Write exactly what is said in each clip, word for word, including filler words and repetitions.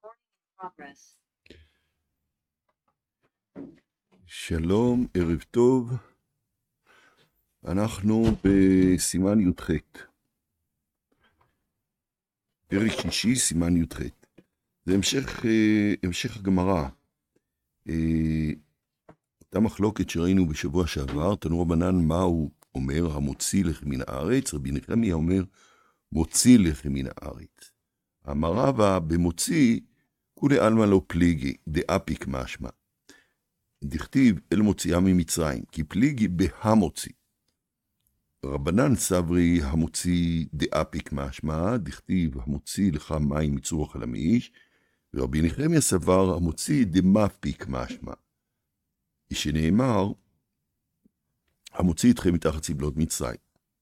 progress. שלום, ערב טוב. אנחנו בסימן י"ח. פרק שישי, סימן י"ח. זה המשך, אה, המשך הגמרא. אה, אותה מחלוקת שראינו בשבוע שעבר, תנו רבנן מה הוא אומר, המוציא לחם מן הארץ, רבי נחמיה אומר, מוציא לחם מן הארץ. אמר רבא, במוציא, כולי עלמא לא פליגי, דאפיק משמע. דכתיב אל מוציאה ממצרים, כי פליגי בהמוציא. רבנן סברי המוציא דאפיק משמע, דכתיב המוציא לך מים מצור החלמיש, ורבי נחמיה סבר המוציא דמפיק משמע. שנאמר, המוציא אתכם מתחת סבלות מצרים.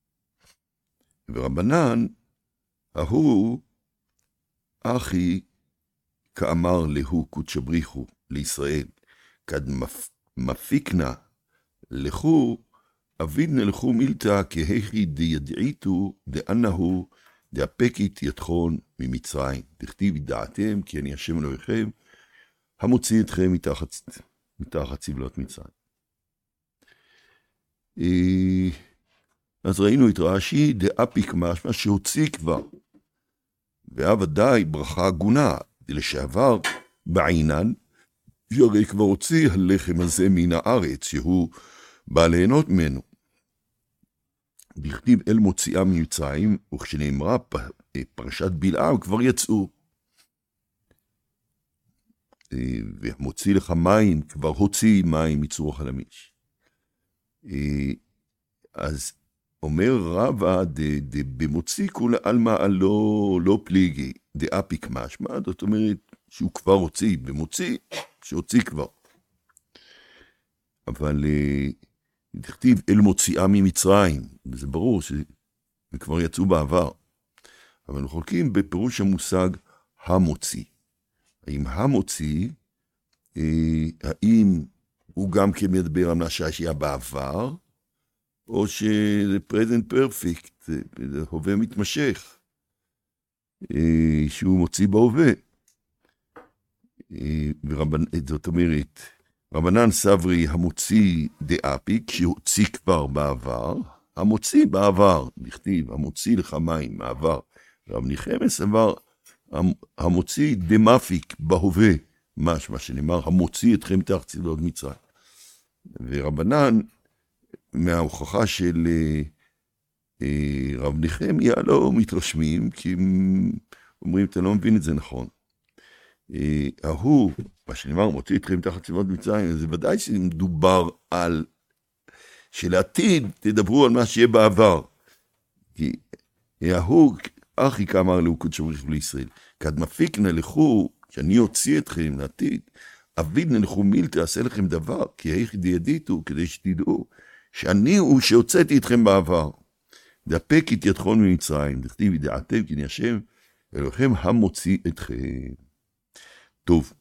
ורבנן, ההוא, אחי, כאמר להו קודש בריחו לישראל, כד מפיקנה לכו, אבידנה לכו מילתא כהכי דידעיתו דאנהו דאפקית יתחון ממצרים. דכתיב ידעתם כי אני השם אלוהיכם, המוציא אתכם מתחת, מתחת סבלות מצרים. אז ראינו את רש"י, דאפיק משמע שהוציא כבר. והוודאי ברכה הגונה, לשעבר בעינן, שהרי כבר הוציא הלחם הזה מן הארץ, שהוא בא ליהנות ממנו. דכתיב אל מוציאה ממצרים, וכשנאמרה פרשת בלעם, כבר יצאו. ומוציא לך מים, כבר הוציא מים מצור החלמיש. אז אומר רבא, במוציא כולי עלמא לא, לא פליגי, דאפיק משמע, זאת אומרת שהוא כבר הוציא, במוציא, שהוציא כבר. אבל דכתיב אל מוציאה ממצרים, וזה ברור שהם כבר יצאו בעבר. אבל חולקים בפירוש המושג המוציא. האם המוציא, האם הוא גם כן מדבר על מה שהיה בעבר, או שזה present perfect, זה הווה מתמשך, שהוא מוציא בהווה. ורבנ... זאת אומרת, רבנן סברי המוציא דאפיק, שהוציא כבר בעבר, המוציא בעבר, נכתיב, המוציא לך מים מעבר. רב נחמיה סבר, המוציא דמפיק בהווה, משמע שנאמר, המוציא אתכם מתחת סבלות מצרים. ורבנן, מההוכחה של אה, רב נחמיה לא מתרשמים, כי הם אומרים, אתה לא מבין את זה נכון. אה, ההוא, מה שנאמר, מוציא אתכם מתחת סבלות מצרים, זה ודאי שמדובר על, שלעתיד תדברו על מה שיהיה בעבר. כי ההוא, אחי כאמר לו קודש בריחו לישראל, כד מפיקנה לכו, שאני אוציא אתכם לעתיד, אבידנה לכו מילתא עשה לכם דבר, כי היחידי ידיתו, כדי שתדעו, שאני הוא שהוצאתי אתכם בעבר. דאפקית יתחון ממצרים, דכתיב ידעתם כי אני השם, אלוהיכם המוציא אתכם. טוב.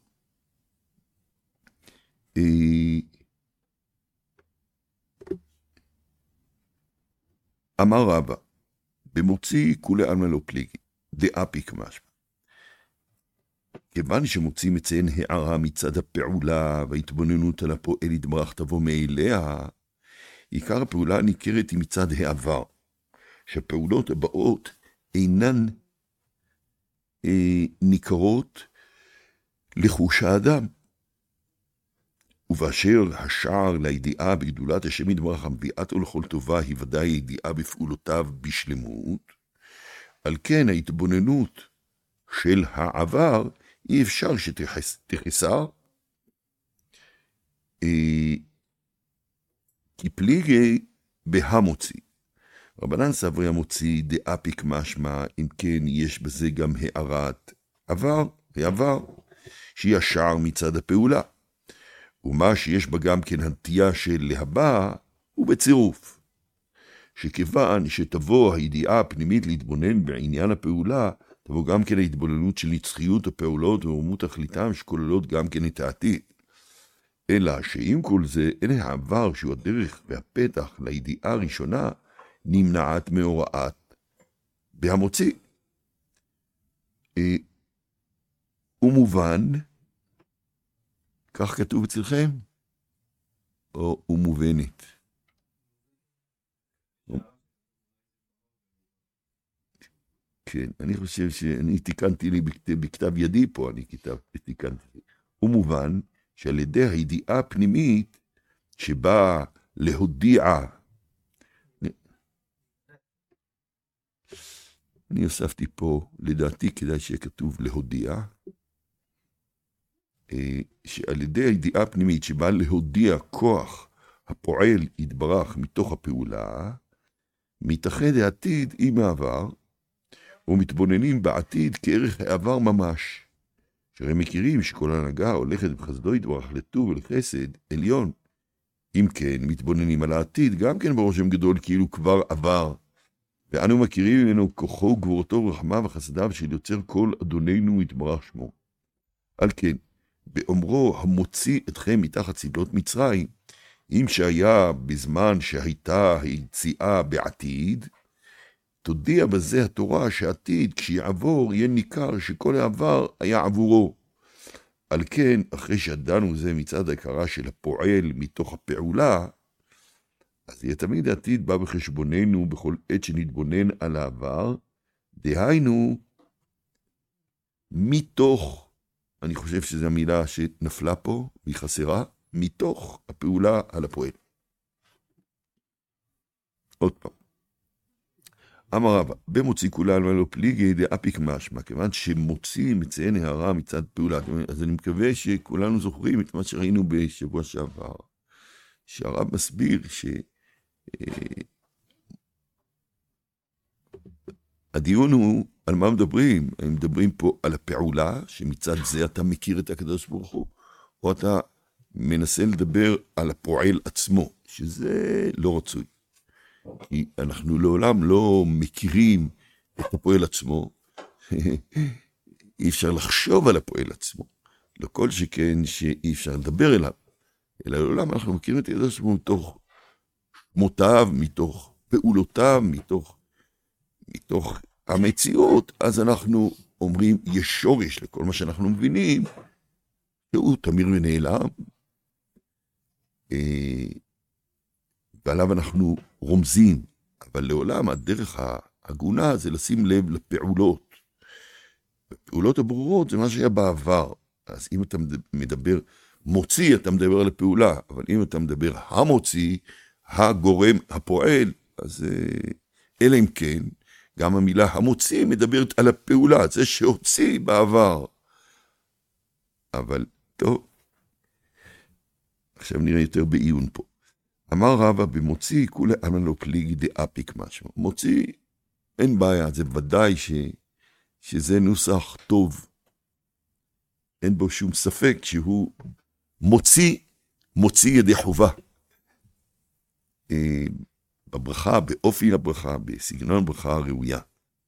אמר רבא, במוציא כולי עלמא לא פליגי, דאפיק משמע. כיוון שמוציא מציין הערה מצד הפעולה, וההתבוננות על הפועל יתברך תבוא מאליה, עיקר הפעולה ניכרת היא מצד העבר, שהפעולות הבאות אינן אה, ניכרות לחוש האדם. ובאשר השער לידיעה בגדולת השם יתברך המביאתו לכל טובה, היא ודאי ידיעה בפעולותיו בשלמות, על כן ההתבוננות של העבר אי אפשר שתחסר, אה, כי פליגי בהמוציא. רבנן סברי המוציא דאפיק משמע, אם כן יש בזה גם הערת עבר, העבר, שהיא השער מצד הפעולה. ומה שיש בה גם כן הנטייה של להבא, הוא בצירוף. שכיוון שתבוא הידיעה הפנימית להתבונן בעניין הפעולה, תבוא גם כן ההתבוננות של נצחיות הפעולות ורומות תכליתם שכוללות גם כן את העתיד. אלא שעם כל זה, אין העבר שהוא הדרך והפתח לידיעה הראשונה, נמנעת מהוראת בהמוציא. ומובן, כך כתוב אצלכם, או ומובנת? כן, אני חושב שאני תיקנתי לי בכתב ידי פה, אני כתב, תיקנתי לי. ומובן שעל ידי הידיעה הפנימית שבאה להודיע, אני הוספתי פה, לדעתי כדאי שיהיה כתוב להודיע, שעל ידי הידיעה הפנימית שבאה להודיע כוח הפועל יתברך מתוך הפעולה, מתאחד העתיד עם העבר, ומתבוננים בעתיד כערך העבר ממש. שהרי מכירים שכל הנהגה הולכת בחסדו יתברך לטוב ולחסד עליון. אם כן, מתבוננים על העתיד גם כן ברושם גדול כאילו כבר עבר. ואנו מכירים ממנו כוחו, גבורתו ורחמיו וחסדיו של יוצר כל אדוננו יתברך שמו. על כן, באומרו המוציא אתכם מתחת צבאות מצרים, אם שהיה בזמן שהייתה היציאה בעתיד, תודיע בזה התורה שעתיד כשיעבור יהיה ניכר שכל העבר היה עבורו. על כן, אחרי שדנו זה מצד ההכרה של הפועל מתוך הפעולה, אז יהיה תמיד העתיד בא בחשבוננו בכל עת שנתבונן על העבר, דהיינו, מתוך, אני חושב שזו המילה שנפלה פה, והיא חסרה, מתוך הפעולה על הפועל. עוד פעם. אמר רבא, במוציא כולן ולא פליגי דאפיק משמע, כיוון שמוציא מציין הערה מצד פעולה. אז אני מקווה שכולנו זוכרים את מה שראינו בשבוע שעבר, שהרב מסביר שהדיון הוא על מה מדברים. הם מדברים פה על הפעולה, שמצד זה אתה מכיר את הקדוש ברוך הוא, או אתה מנסה לדבר על הפועל עצמו, שזה לא רצוי. כי אנחנו לעולם לא מכירים את הפועל עצמו, אי אפשר לחשוב על הפועל עצמו, לכל שכן שאי אפשר לדבר אליו, אלא לעולם אנחנו מכירים את הקדוש ברוך הוא מתוך מותיו, מתוך פעולותיו, מתוך, מתוך המציאות, אז אנחנו אומרים, יש שורש לכל מה שאנחנו מבינים, שהוא תמיר ונעלם, ועליו אנחנו רומזים, אבל לעולם הדרך ההגונה זה לשים לב לפעולות. הפעולות הברורות זה מה שהיה בעבר, אז אם אתה מדבר מוציא, אתה מדבר על הפעולה, אבל אם אתה מדבר המוציא, הגורם, הפועל, אז אלא אם כן, גם המילה המוציא מדברת על הפעולה, זה שהוציא בעבר. אבל טוב, עכשיו נראה יותר בעיון פה. אמר רבא במוציא, כולי אמן לא פליגי דאפיק משמע. מוציא, אין בעיה, זה ודאי ש, שזה נוסח טוב. אין בו שום ספק שהוא מוציא, מוציא ידי חובה. בברכה, באופי הברכה, בסגנון הברכה הראויה.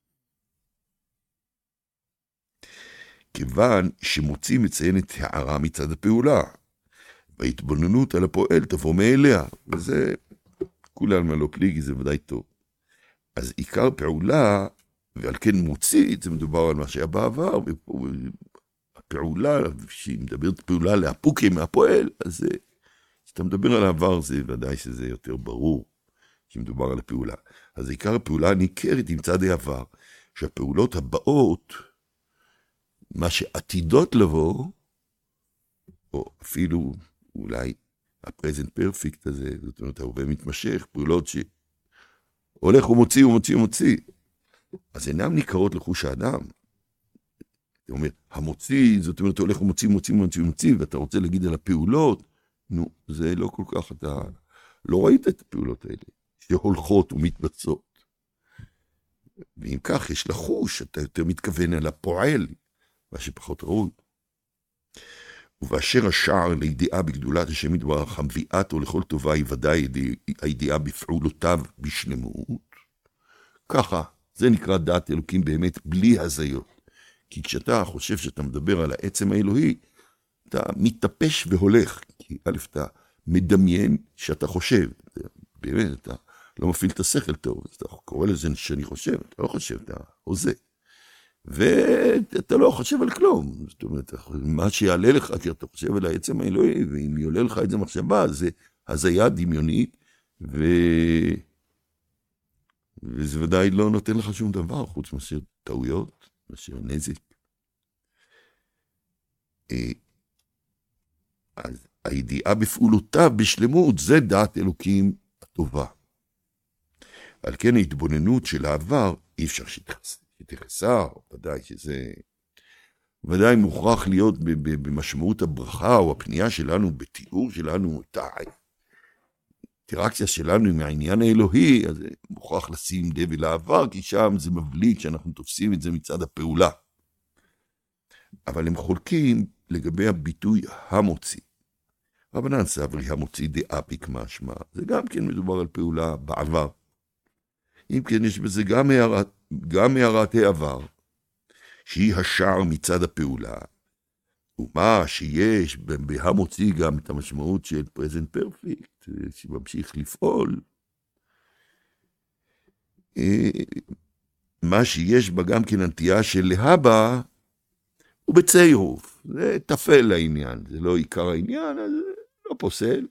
כיוון שמוציא מציין את הערה מצד הפעולה, וההתבוננות על הפועל תבוא מאליה, וזה כולן מה לא פליגי, זה ודאי טוב. אז עיקר פעולה, ועל כן מוציא, זה מדובר על מה שהיה בעבר, הפעולה, שהיא מדברת פעולה להפוקי מהפועל, אז כשאתה מדבר על העבר, זה ודאי שזה יותר ברור, שמדובר על הפעולה. אז עיקר הפעולה ניכרת עם צד העבר, שהפעולות הבאות, מה שעתידות לבוא, או אפילו אולי הפרזנט פרפקט הזה, זאת אומרת, הרבה מתמשך, פעולות שהולך ומוציא ומוציא ומוציא, אז אינם ניכרות לחוש האדם. זאת אומרת, המוציא, זאת אומרת, הולך ומוציא ומוציא ומוציא ומוציא, ואתה רוצה להגיד על הפעולות, נו, זה לא כל כך, אתה לא ראית את הפעולות האלה, שהולכות ומתבצעות. ואם כך, יש לחוש, אתה יותר מתכוון על הפועל, מה שפחות ראוי. ובאשר השער לידיעה בגדולת השם יתברך, המביאתו לכל טובה היא ודאי הידיעה בפעולותיו בשלמות. ככה, זה נקרא דעת אלוקים באמת בלי הזיות. כי כשאתה חושב שאתה מדבר על העצם האלוהי, אתה מתטפש והולך. כי א', אתה מדמיין שאתה חושב. באמת, אתה לא מפעיל את השכל טוב. אתה קורא לזה שאני חושב, אתה לא חושב, אתה הוזה. ואתה לא חושב על כלום. זאת אומרת, מה שיעלה לך, כי אתה חושב על העצם האלוהי, ואם יעלה לך את זה מחשבה, זה הזיה דמיונית, ו... וזה ודאי לא נותן לך שום דבר, חוץ מאשר טעויות, מאשר נזק. אז הידיעה בפעולותיו בשלמות, זה דעת אלוקים הטובה. על כן ההתבוננות של העבר, אי אפשר שתחסר, ודאי שזה, ודאי מוכרח להיות במשמעות הברכה או הפנייה שלנו, בתיאור שלנו, את האינטראקציה שלנו עם העניין האלוהי, אז מוכרח לשים לב אל העבר, כי שם זה מבליט שאנחנו תופסים את זה מצד הפעולה. אבל הם חולקים לגבי הביטוי המוציא. רבנן סברי המוציא דאפיק משמע, זה גם כן מדובר על פעולה בעבר. אם כן, יש בזה גם הערת, גם הערת העבר, שהיא השער מצד הפעולה, ומה שיש בהמוציא גם את המשמעות של present perfect, שממשיך לפעול, מה שיש בה גם כן הנטייה של להבא, הוא בצירוף, זה תפל לעניין, זה לא עיקר העניין, אז לא פוסל.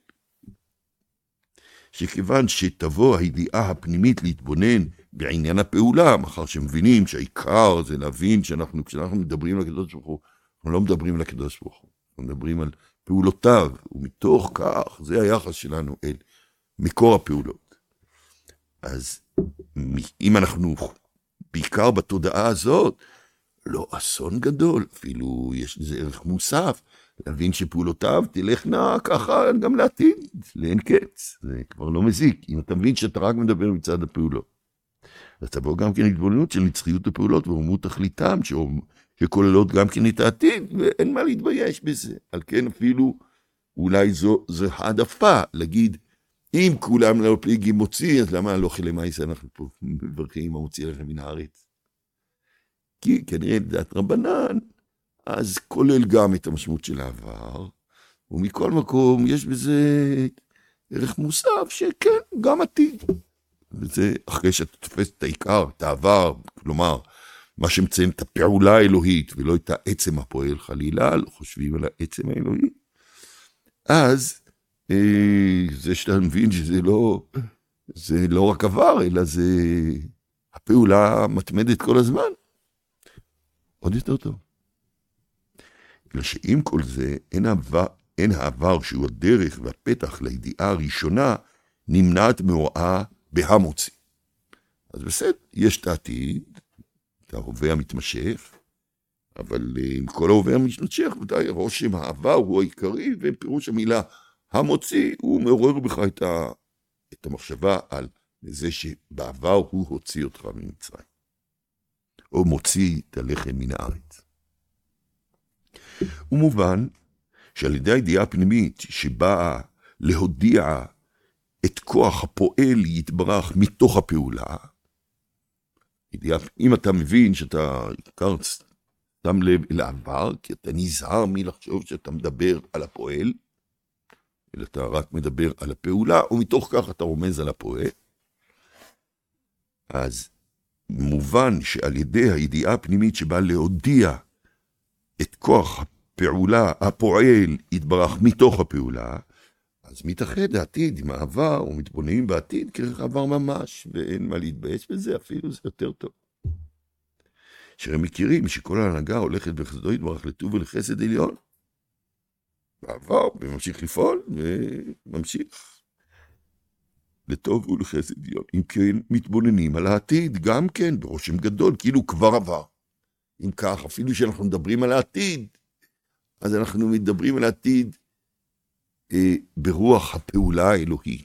שכיוון שתבוא הידיעה הפנימית להתבונן בעניין הפעולה, מאחר שמבינים שהעיקר זה להבין שאנחנו, כשאנחנו מדברים על הקדוש ברוך הוא, אנחנו לא מדברים על הקדוש ברוך הוא, אנחנו מדברים על פעולותיו, ומתוך כך זה היחס שלנו אל מקור הפעולות. אז אם אנחנו בעיקר בתודעה הזאת, לא אסון גדול, אפילו יש לזה ערך מוסף, להבין שפעולותיו תלכנה ככה גם לעתיד, לאין קץ, זה כבר לא מזיק, אם אתה מבין שאתה רק מדבר מצד הפעולות. אז תבוא גם כן התבוננות של נצחיות הפעולות ורומות תכליתם, שכוללות גם כן את העתיד, ואין מה להתבייש בזה. על כן אפילו אולי זו, זו העדפה להגיד, אם כולם לא פליגים מוציא, אז למה לא חלמייס אנחנו פה מברכים המוציא לכם מן הארץ? כי כנראה לדעת רבנן, אז כולל גם את המשמעות של העבר, ומכל מקום יש בזה ערך מוסף שכן, גם עתיד. וזה אחרי שאתה תופס את העיקר, את העבר, כלומר, מה שמציין את הפעולה האלוהית, ולא את העצם הפועל חלילה, לא חושבים על העצם האלוהי, אז אה, זה שאתה מבין שזה לא, זה לא רק עבר, אלא זה הפעולה מתמדת כל הזמן. עוד יותר טוב. אלא שעם כל זה, אין העבר, אין העבר שהוא הדרך והפתח לידיעה הראשונה, נמנעת מהוראה בהמוציא. אז בסדר, יש את העתיד, את ההווה המתמשך, אבל עם כל ההווה המתמשך, ודאי רושם העבר הוא העיקרי, ופירוש המילה המוציא, הוא מעורר בך את, ה, את המחשבה על זה שבעבר הוא הוציא אותך ממצרים. או מוציא את הלחם מן הארץ. ומובן שעל ידי הידיעה הפנימית שבאה להודיע את כוח הפועל יתברך מתוך הפעולה, אם אתה מבין שאתה עיקר שם לב אל העבר, כי אתה נזהר מלחשוב שאתה מדבר על הפועל, אלא אתה רק מדבר על הפעולה, ומתוך כך אתה רומז על הפועל, אז מובן שעל ידי הידיעה הפנימית שבאה להודיע את כוח הפעולה, הפועל יתברך מתוך הפעולה, אז מתאחד העתיד עם העבר, ומתבוננים בעתיד כרך העבר ממש, ואין מה להתבייש בזה, אפילו זה יותר טוב. שהם מכירים שכל ההנהגה הולכת בחסדו יתברך לטוב ולחסד עליון, בעבר, וממשיך לפעול, וממשיך לטוב ולחסד עליון. אם כן, מתבוננים על העתיד, גם כן, ברושם גדול, כאילו כבר עבר. אם כך, אפילו שאנחנו מדברים על העתיד, אז אנחנו מדברים על העתיד אה, ברוח הפעולה האלוהית.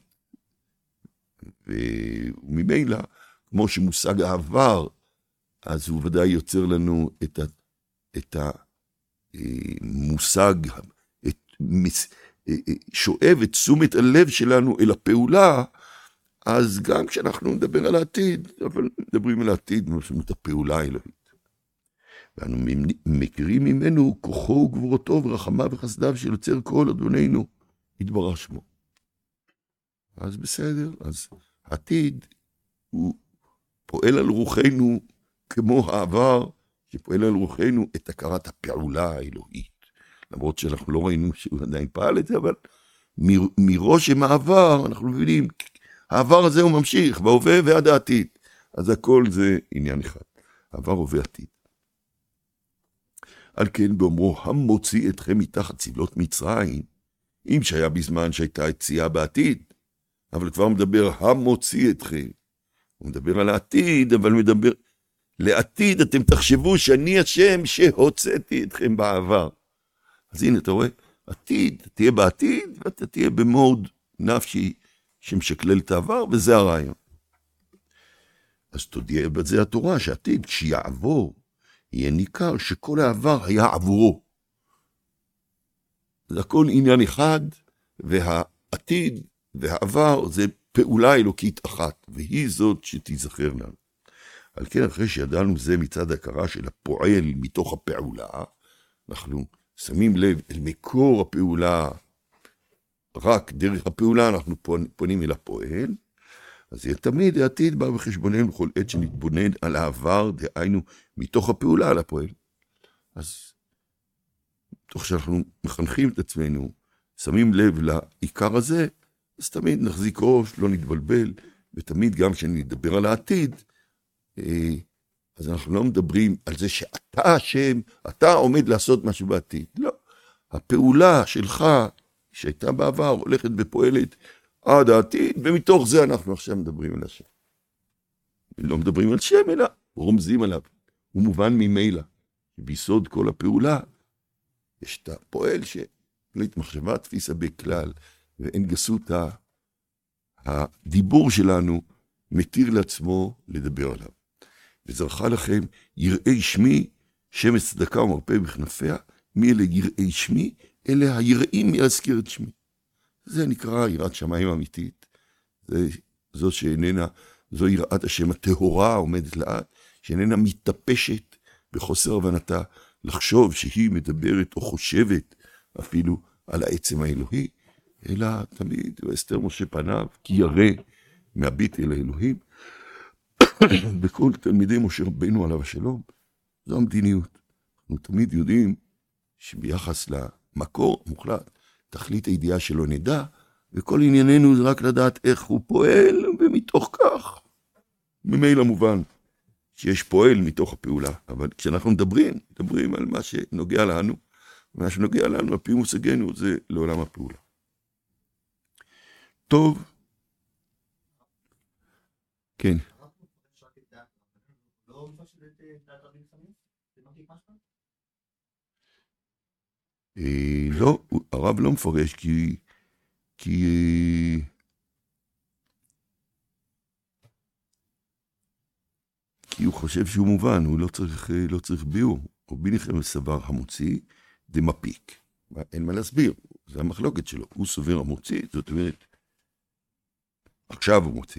וממילא, כמו שמושג העבר, אז הוא ודאי יוצר לנו את, ה, את המושג, את, מס, שואב את תשומת הלב שלנו אל הפעולה, אז גם כשאנחנו נדבר על העתיד, אבל מדברים על העתיד, משמעות הפעולה האלוהית. ואנו מכירים ממנו כוחו וגבורתו ורחמיו וחסדיו של יוצר כל אדוננו, יתברך שמו. אז בסדר, אז העתיד הוא פועל על רוחנו כמו העבר, שפועל על רוחנו את הכרת הפעולה האלוהית. למרות שאנחנו לא ראינו שהוא עדיין פעל את זה, אבל מרושם העבר אנחנו מבינים, העבר הזה הוא ממשיך, בהווה ועד העתיד. אז הכל זה עניין אחד, העבר הווה עתיד. על כן באומרו, המוציא אתכם מתחת סבלות מצרים, אם שהיה בזמן שהייתה יציאה בעתיד, אבל כבר מדבר המוציא אתכם. הוא מדבר על העתיד, אבל מדבר לעתיד, אתם תחשבו שאני השם שהוצאתי אתכם בעבר. אז הנה, אתה רואה, עתיד, תהיה בעתיד, ואתה תהיה במוד נפשי שמשקלל את העבר, וזה הרעיון. אז תודיע בזה התורה, שעתיד, כשיעבור, יהיה ניכר שכל העבר היה עבורו. זה הכל עניין אחד, והעתיד והעבר זה פעולה אלוקית אחת, והיא זאת שתיזכר לנו. על כן, אחרי שידענו זה מצד הכרה של הפועל מתוך הפעולה, אנחנו שמים לב אל מקור הפעולה, רק דרך הפעולה אנחנו פונים אל הפועל, אז יהיה תמיד העתיד בא בחשבוננו בכל עת שנתבונן על העבר, דהיינו מתוך הפעולה על הפועל. אז תוך שאנחנו מחנכים את עצמנו, שמים לב לעיקר הזה, אז תמיד נחזיק ראש, לא נתבלבל, ותמיד גם כשנדבר על העתיד, אז אנחנו לא מדברים על זה שאתה השם, אתה עומד לעשות משהו בעתיד. לא. הפעולה שלך, שהייתה בעבר, הולכת ופועלת עד העתיד, ומתוך זה אנחנו עכשיו מדברים על השם. לא מדברים על שם, אלא רומזים עליו. הוא מובן ממילא. ביסוד כל הפעולה, יש את הפועל שפלט מחשבה תפיסה בכלל, ואין גסות הדיבור שלנו מתיר לעצמו לדבר עליו. וזרחה לכם יראי שמי, שמש צדקה ומרפא בכנפיה, מי אלה יראי שמי? אלה היראים מלהזכיר את שמי. זה נקרא יראת שמיים אמיתית. זה, זו שאיננה, זו יראת השם הטהורה העומדת לאט, שאיננה מתטפשת בחוסר הבנתה, לחשוב שהיא מדברת או חושבת אפילו על העצם האלוהי, אלא תמיד, ואסתר משה פניו, כי ירא מהביט אל האלוהים, בכל תלמידי משה רבנו עליו השלום, זו המדיניות. אנחנו תמיד יודעים שביחס למקור מוחלט, תכלית הידיעה שלא נדע, וכל ענייננו זה רק לדעת איך הוא פועל, ומתוך כך, ממילא מובן, שיש פועל מתוך הפעולה. אבל כשאנחנו מדברים, מדברים על מה שנוגע לנו, מה שנוגע לנו, על פי מושגנו, זה לעולם הפעולה. טוב. כן. לא, הרב לא מפרש כי כי כי הוא חושב שהוא מובן, הוא לא צריך לא צריך ביור. רבי נחמיה סבר המוציא דמפיק. אין מה להסביר, זה המחלוקת שלו. הוא סובר המוציא, זאת אומרת עכשיו הוא מוציא.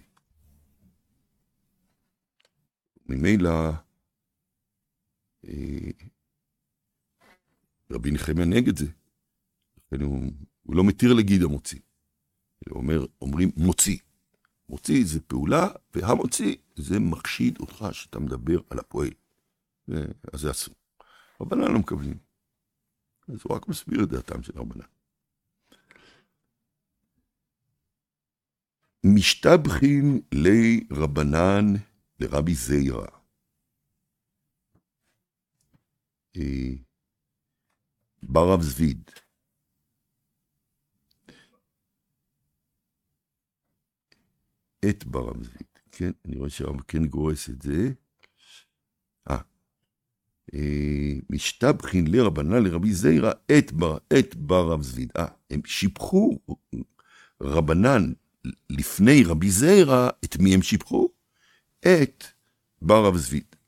ממילא רבי נחמיה נגד זה. הוא, הוא לא מתיר להגיד המוציא. הוא אומר, אומרים מוציא. מוציא זה פעולה, והמוציא זה מחשיד אותך שאתה מדבר על הפועל. אז זה אסור. רבנן לא מקבלים. אז הוא רק מסביר את דעתם של רבנן. משתבחין לי רבנן לרבי זיירא. ברב זביד. את ברב זביד. כן, אני רואה שהרב כן גורס את זה. אה. משתבחין לרבנן לרבי זיירא את בר, את ברב זביד. אה, הם שיבחו רבנן לפני רבי זיירא, את מי הם שיבחו? את ברב זביד.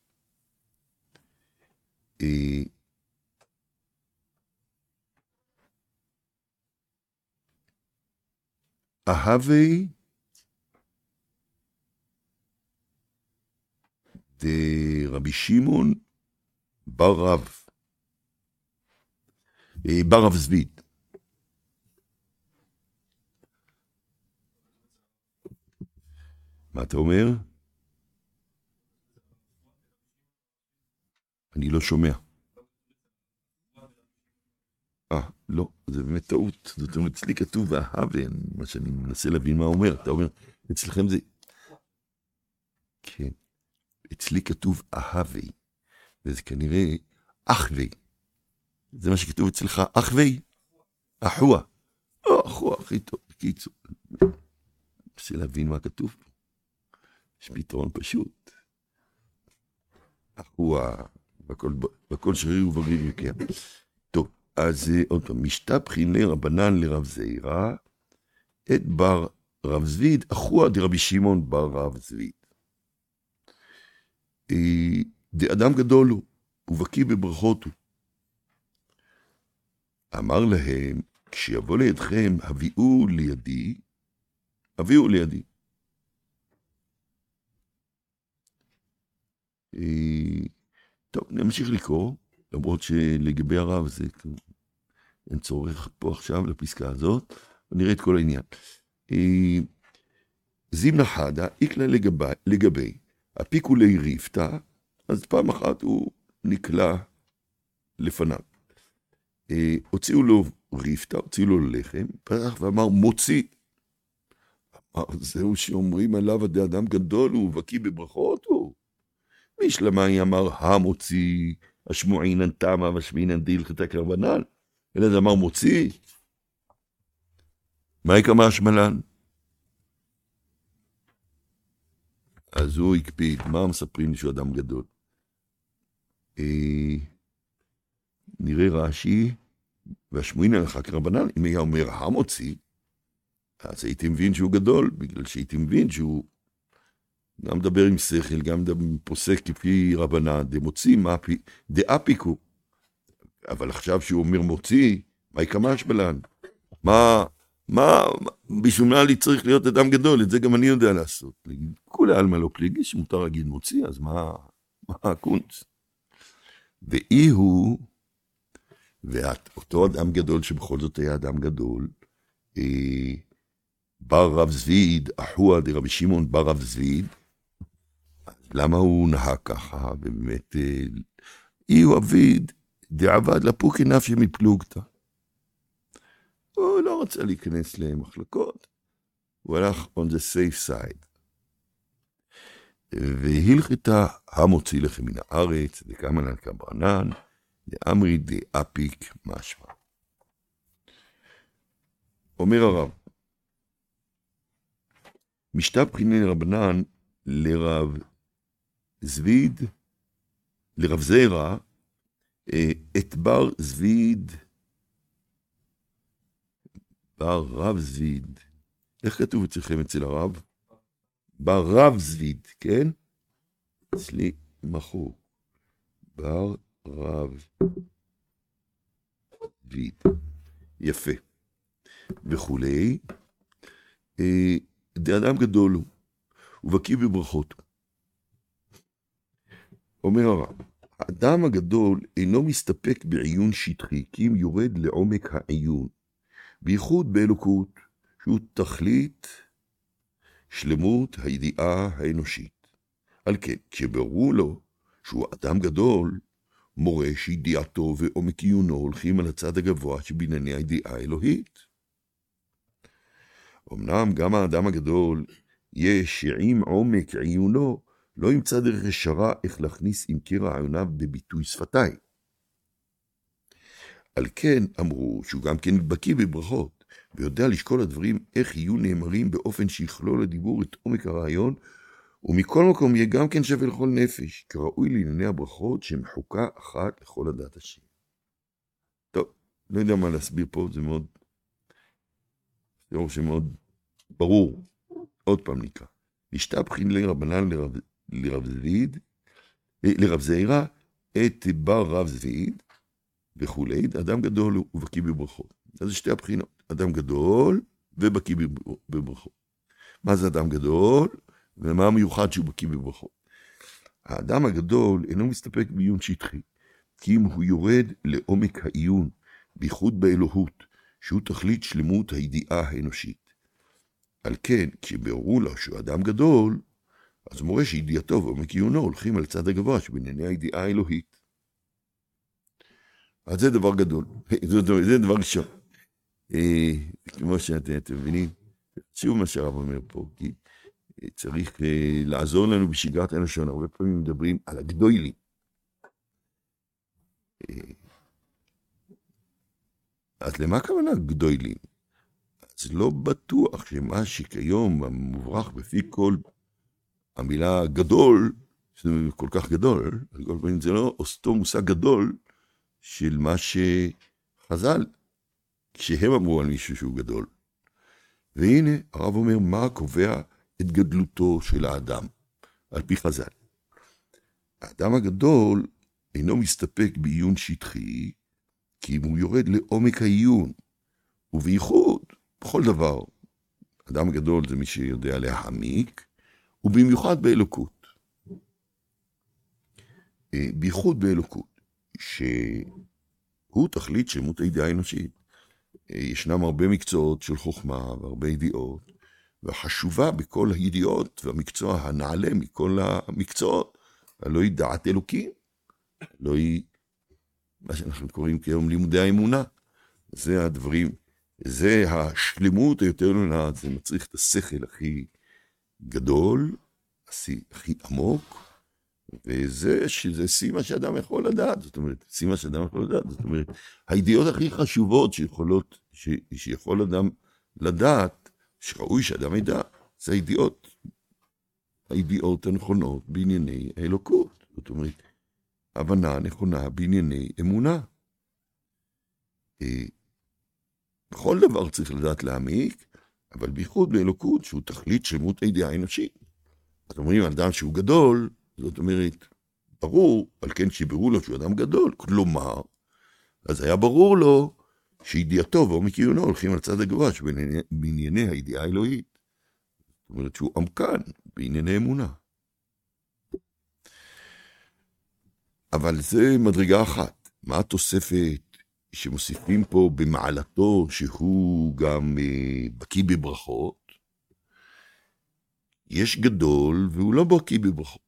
אהבי דרבי שמעון בר רב, בר רב זביד. מה אתה אומר? אני לא שומע. אה, לא, זה באמת טעות. זאת אומרת, אצלי כתוב וההווה, מה שאני מנסה להבין מה אומר. אתה אומר, אצלכם זה... כן, אצלי כתוב אהווה, וזה כנראה אחווה. זה מה שכתוב אצלך, אחווה. אחווה. או, אחווה, הכי טוב, קיצור. מנסה להבין מה כתוב פה. יש פתרון פשוט. אחווה, בכל שריר ובריר יקר. טוב, אז עוד פעם, משתבחין לרבנן לרב זעירא, את בר רב זביד, אחווה דרבי שמעון בר רב זביד. דאדם גדול הוא, ובקיא בברכות הוא. אמר להם, כשיבוא לידכם, הביאו לידי, הביאו לידי. טוב, נמשיך לקרוא, למרות שלגבי הרב זה, אין צורך פה עכשיו לפסקה הזאת, ונראה את כל העניין. זימנה חדה, איקלה לגבי, לגבי, הפיקו לי ריפתא, אז פעם אחת הוא נקלע לפניו. הוציאו לו ריפתא, הוציאו לו לחם, פתח ואמר מוציא. אמר, זהו שאומרים עליו עדי אדם גדול, הוא בקיא בברכות, הוא. משלמי אמר המוציא, השמועינן תמה ושמינן דילכתא קרבנן, אלא זה אמר מוציא. מה יקמה השמלן? אז הוא הקפיד, מה מספרים לי שהוא אדם גדול? אה, נראה רש"י, והשמועין הלכה כרבנן, אם היה אומר המוציא, אז הייתי מבין שהוא גדול, בגלל שהייתי מבין שהוא גם מדבר עם שכל, גם פוסק כפי רבנן, דמוציא, דאפיקו. אבל עכשיו שהוא אומר מוציא, מה יקמה השמלן? מה... מה, בשביל מה לי צריך להיות אדם גדול? את זה גם אני יודע לעשות. להגיד, כולי עלמא לא פליגי, שמותר להגיד מוציא, אז מה, מה הקונץ? ואי הוא, ואותו אדם גדול, שבכל זאת היה אדם גדול, אה, בר רב זביד, אחווה דרבי שמעון בר רב זביד, למה הוא נהג ככה? באמת, אה, אי הוא אביד, דעבד לפוקי נפשי מפלוגתא. הוא לא רצה להיכנס למחלקות, הוא הלך on the safe side. והלכתה המוציא לכם מן הארץ, דקאמרינן קברנן, דאמרי דאפיק משמע. אומר הרב, משתבחין לרבנן לרב זביד, לרב זעירא, את בר זביד, בר רב זביד. איך כתוב אצלכם אצל הרב? בר רב זביד, כן? אצלי מחוק. בר רב זביד. יפה. וכולי. דאדם גדול הוא, ובקיא בברכות. אומר הרב, האדם הגדול אינו מסתפק בעיון שטחי, כי אם יורד לעומק העיון, בייחוד באלוקות, שהוא תכלית שלמות הידיעה האנושית. על כן, כשבררו לו שהוא אדם גדול, מורה שידיעתו ועומק עיונו הולכים על הצד הגבוה שבענייני הידיעה האלוהית. אמנם גם האדם הגדול יש שעם עומק עיונו לא ימצא דרך ישרה איך להכניס עמקי רעיוניו בביטוי שפתיים. על כן אמרו שהוא גם כן בקיא בברכות, ויודע לשקול הדברים איך יהיו נאמרים באופן שיכלול לדיבור את עומק הרעיון, ומכל מקום יהיה גם כן שווה לכל נפש, כראוי לענייני הברכות שהם חוקה אחת לכל הדת השם. טוב, לא יודע מה להסביר פה, זה מאוד, זה אור שמאוד ברור. עוד פעם נקרא. משתבחין לרבנן לרב, לרב זביד, לרב זעירא, את בר רב זביד, וכולי, אדם גדול הוא ובקיא בברכות. אז שתי הבחינות, אדם גדול ובקיא בברכות. מה זה אדם גדול? ומה המיוחד שהוא בקיא בברכות? האדם הגדול אינו מסתפק בעיון שטחי, כי אם הוא יורד לעומק העיון, בייחוד באלוהות, שהוא תכלית שלמות הידיעה האנושית. על כן, כשבררו לו שהוא אדם גדול, אז מורה שידיעתו ועומק עיונו הולכים על צד הגבוה שבענייני הידיעה האלוהית. אז זה דבר גדול, זה דבר ראשון. כמו שאתם מבינים, שוב מה שהרב אומר פה, כי צריך לעזור לנו בשגרת הלשון, הרבה פעמים מדברים על הגדולים. אז למה הכוונה גדולים? אז לא בטוח שמה שכיום המוברח בפי כל המילה גדול, שזה כל כך גדול, על כל פעמים זה לא אותו מושג גדול של מה שחז"ל, כשהם אמרו על מישהו שהוא גדול. והנה הרב אומר מה קובע את גדלותו של האדם, על פי חז"ל. האדם הגדול אינו מסתפק בעיון שטחי, כי אם הוא יורד לעומק העיון, ובייחוד בכל דבר, אדם גדול זה מי שיודע להעמיק, ובמיוחד באלוקות. בייחוד באלוקות, שהוא תכלית שלמות הידיעה האנושית. ישנם הרבה מקצועות של חוכמה והרבה ידיעות, והחשובה בכל הידיעות והמקצוע הנעלה מכל המקצועות, הלא היא דעת אלוקים, לא היא מה שאנחנו קוראים כיום לימודי האמונה. זה הדברים, זה השלמות היותר נונה, זה מצריך את השכל הכי גדול, הכי עמוק, וזה שזה סימה שאדם יכול לדעת, זאת אומרת, סימה שאדם יכול לדעת, זאת אומרת, הידיעות הכי חשובות שיכולות, ש, שיכול אדם לדעת, שראוי שאדם ידע, זה הידיעות, הידיעות הנכונות בענייני האלוקות, זאת אומרת, הבנה נכונה בענייני אמונה. בכל דבר צריך לדעת להעמיק, אבל בייחוד באלוקות, שהוא תכלית שלמות הידיעה האנושית. אז אומרים על אדם שהוא גדול, זאת אומרת, ברור, על כן שיברו לו שהוא אדם גדול, כלומר, אז היה ברור לו שידיעתו ועומק עיונו הולכים על צד הגבוה, שבענייני הידיעה האלוהית. זאת אומרת שהוא עמקן בענייני אמונה. אבל זה מדרגה אחת. מה התוספת שמוסיפים פה במעלתו, שהוא גם בקיא בברכות? יש גדול והוא לא בקיא בברכות.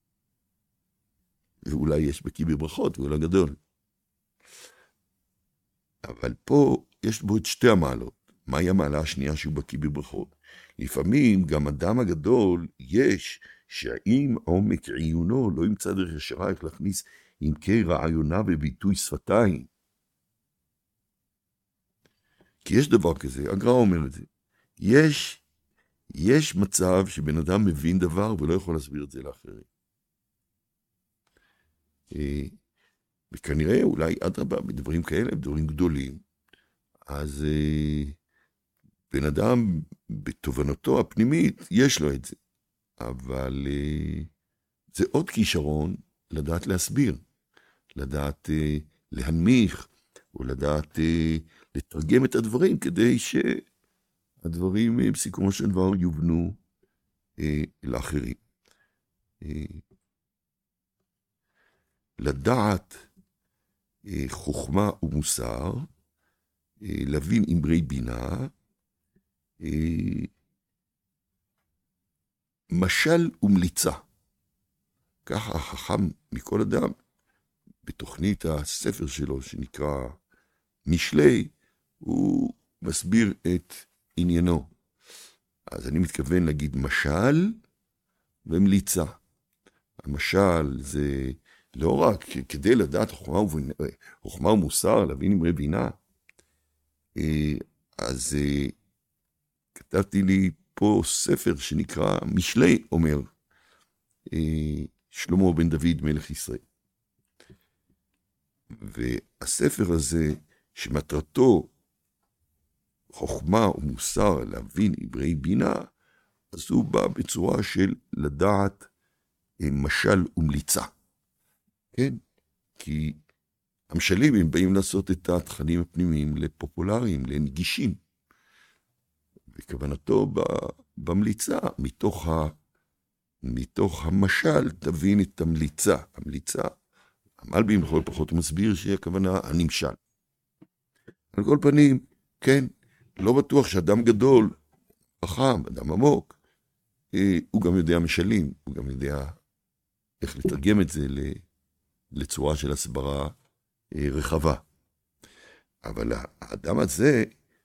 ואולי יש בקיא בברכות והוא לא גדול. אבל פה יש בו את שתי המעלות. מהי המעלה השנייה שהוא בקיא בברכות? לפעמים גם אדם הגדול יש שאם עומק עיונו לא ימצא דרך ישרה איך להכניס עמקי רעיונה בביטוי שפתיים. כי יש דבר כזה, הגר"א אומר את זה. יש, יש מצב שבן אדם מבין דבר ולא יכול להסביר את זה לאחרים. וכנראה אולי אדרבה בדברים כאלה, בדברים גדולים, אז בן אדם בתובנתו הפנימית יש לו את זה. אבל זה עוד כישרון לדעת להסביר, לדעת להנמיך, או לדעת לתרגם את הדברים, כדי שהדברים בסיכומו של דבר יובנו לאחרים. לדעת חוכמה ומוסר, להבין אמרי בינה, משל ומליצה. ככה החכם מכל אדם, בתוכנית הספר שלו שנקרא משלי, הוא מסביר את עניינו. אז אני מתכוון להגיד משל ומליצה. המשל זה לא רק כדי לדעת חוכמה, ובינה, חוכמה ומוסר, להבין אמרי בינה. אז כתבתי לי פה ספר שנקרא משלי, אומר שלמה בן דוד מלך ישראל. והספר הזה שמטרתו חוכמה ומוסר להבין אמרי בינה, אז הוא בא בצורה של לדעת משל ומליצה. כן? כי המשלים הם באים לעשות את התכנים הפנימיים לפופולריים, לנגישים. וכוונתו במליצה, מתוך, ה, מתוך המשל, תבין את המליצה. המליצה, המלבים לכל פחות מסביר שהכוונה הנמשל. על כל פנים, כן, לא בטוח שאדם גדול, חכם, אדם עמוק, הוא גם יודע משלים, הוא גם יודע איך לתרגם את זה לצורה של הסברה רחבה. אבל האדם הזה,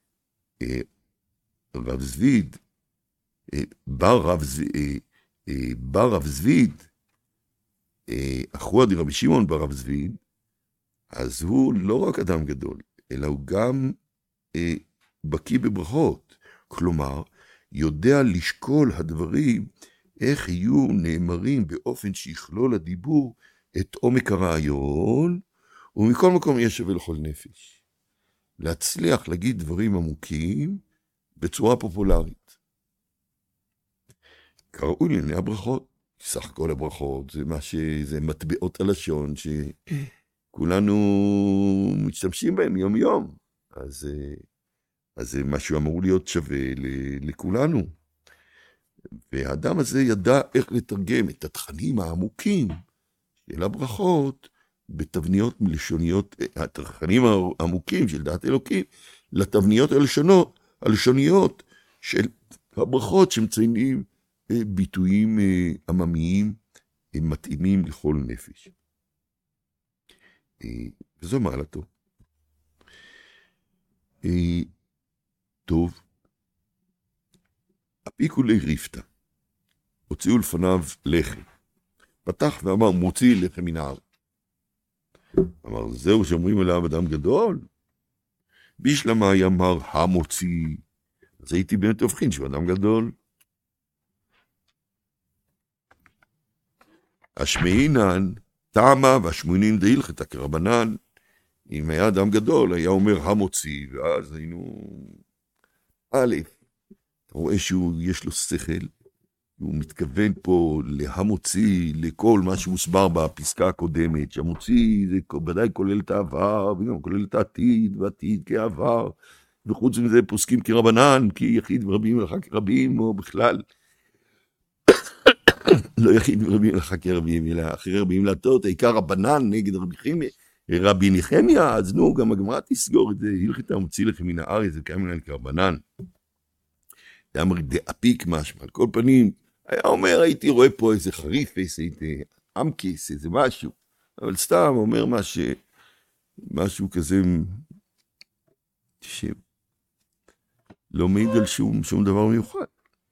רב זביד, בר רב זביד, בר רב זביד, אחו רבי שמעון בר רב זביד, אז הוא לא רק אדם גדול, אלא הוא גם בקיא בברכות. כלומר, יודע לשקול הדברים, איך יהיו נאמרים באופן שיכלול הדיבור את עומק הרעיון, ומכל מקום יש שווה לכל נפש. להצליח להגיד דברים עמוקים בצורה פופולרית. קראו לעיני הברכות. סך כל הברכות זה מה ש... זה מטבעות הלשון שכולנו משתמשים בהם יום יום. אז, אז זה משהו אמור להיות שווה לכולנו. והאדם הזה ידע איך לתרגם את התכנים העמוקים של הברכות בתבניות לשוניות, התכנים העמוקים של דעת אלוקים, לתבניות הלשונות, הלשוניות של הברכות שמציינים ביטויים עממיים מתאימים לכל נפש. וזו מעלתו. טוב, אפיקו לריפתא, הוציאו לפניו לחם, פתח ואמר מוציא לחם מן הארץ. אמר זהו שאומרים עליו אדם גדול? בשלמה יאמר המוציא, אז הייתי באמת הבחין שהוא אדם גדול. השמעינן טעמה והשמעינין דהילכתא כרבנן. אם היה אדם גדול היה אומר המוציא, ואז היינו א', אתה רואה שיש לו שכל, הוא מתכוון פה להמוציא, לכל מה שהוסבר בפסקה הקודמת, שהמוציא זה ודאי כולל את העבר, וגם כולל את העתיד, ועתיד כעבר, וחוץ מזה פוסקים כרבנן, כי יחיד ורבים הלכה כרבים, או בכלל, לא יחיד ורבים הלכה כרבים, אלא אחרי רבים להטות, העיקר רבנן נגד רבי חימיה, רבי נחמיה, אז נו, גם הגמרא תסגור את זה, הלכתא מוציא לכם מן הארץ, זה קיים להם כרבנן. זה אמר דאפיק משמע, על כל פנים, היה אומר, הייתי רואה פה איזה חריפס, איזה אמקיס, איזה משהו, אבל סתם אומר מה ש... משהו כזה, שלא מעיד על שום, שום דבר מיוחד.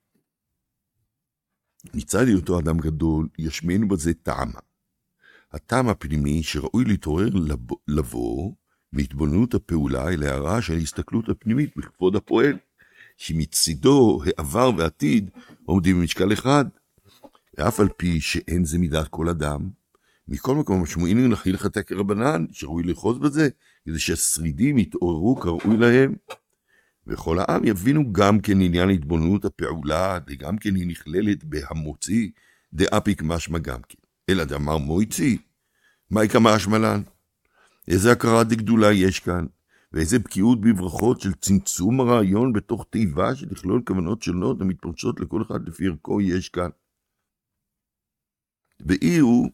מצד היותו אדם גדול, ישמענו בזה טעמה. הטעם הפנימי שראוי להתעורר לבוא, לבוא מהתבוננות הפעולה אל הערה של ההסתכלות הפנימית בכבוד הפועל, שמצידו העבר והעתיד עומדים במשקל אחד, ואף על פי שאין זה מידת כל אדם, מכל מקום משמעינים להלכתא כרבנן, שראוי לאחוז בזה, כדי שהשרידים יתעוררו כראוי להם, וכל העם יבינו גם כן עניין התבוננות הפעולה, וגם כן היא נכללת בהמוציא, דאפיק משמע גם כן. אלא דאמר מויצי, מהי כמה השמלן? איזה הכרה דגדולה יש כאן, ואיזה בקיאות בברכות של צמצום הרעיון בתוך תיבה שתכלול כוונות שונות המתפרשות לכל אחד לפי ערכו יש כאן. ואי הוא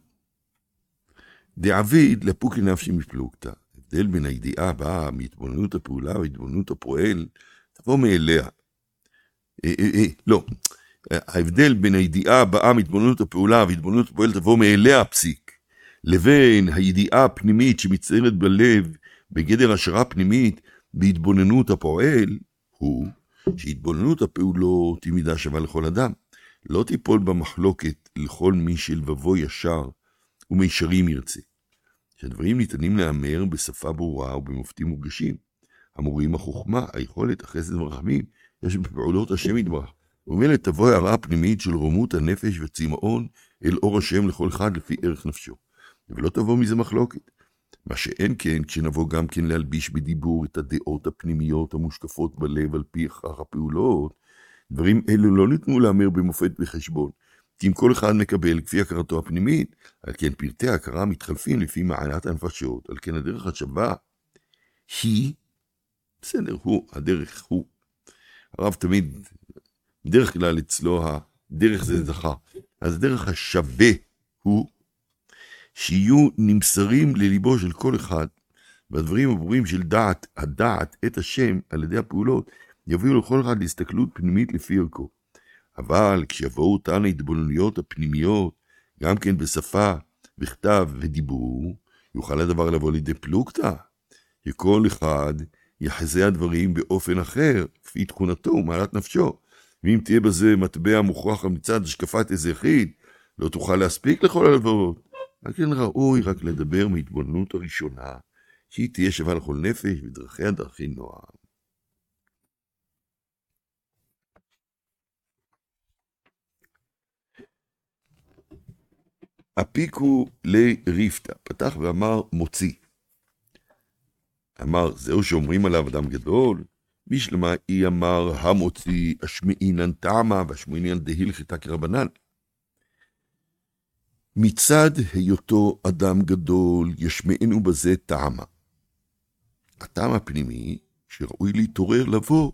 דעביד לפוקי נפשי מפלוגתא. הבדל בין הידיעה הבאה מהתבוננות הפעולה והתבוננות הפועל, תבוא מאליה. אה, אה, אה, לא, ההבדל בין הידיעה הבאה מהתבוננות הפעולה והתבוננות הפועל תבוא מאליה הפסיק, לבין הידיעה הפנימית שמצטיירת בלב, בגדר השערה פנימית בהתבוננות הפועל, הוא שהתבוננות הפעולות היא מידה שווה לכל אדם. לא תיפול במחלוקת לכל מי שלבבו ישר ומישרים ירצה. שהדברים ניתנים לאמר בשפה ברורה ובמופתים מורגשים. המורים החוכמה, היכולת, החסד ורחמים, יש בפעולות השם יתברך. ומילא תבוא הערה פנימית של רומות הנפש וצמאון אל אור השם לכל אחד לפי ערך נפשו. ולא תבוא מזה מחלוקת. מה שאין כן, כשנבוא גם כן להלביש בדיבור את הדעות הפנימיות המושקפות בלב על פי הכרח הפעולות, דברים אלו לא ניתנו לאמר במופת בחשבון, כי אם כל אחד מקבל כפי הכרתו הפנימית, על כן פרטי ההכרה מתחלפים לפי מעיית הנפשות, על כן הדרך השווה היא, בסדר, הוא, הדרך הוא. הרב תמיד, בדרך כלל אצלו, הדרך זה זכר, אז הדרך השווה הוא, שיהיו נמסרים לליבו של כל אחד, והדברים הברורים של דעת, הדעת את השם על ידי הפעולות, יביאו לכל אחד להסתכלות פנימית לפי ערכו. אבל כשיבואו אותן ההתבוננויות הפנימיות, גם כן בשפה, בכתב ודיבור, יוכל הדבר לבוא לידי פלוגתא, שכל אחד יחזה הדברים באופן אחר, כפי תכונתו ומעלת נפשו. ואם תהיה בזה מטבע מוכרח מצד השקפת איזה יחיד, לא תוכל להספיק לכל הלבבות. על כן ראוי רק לדבר מהתבוננות הראשונה, שהיא תהיה שווה לכל נפש ודרכיה דרכי נועם. אפיקו לריפתא, פתח ואמר מוציא. אמר, זהו שאומרים עליו אדם גדול, בשלמה אי אמר המוציא השמעינן טעמה והשמעינן דהילכתא כרבנן. מצד היותו אדם גדול ישמענו בזה טעמה. הטעם הפנימי שראוי להתעורר לבוא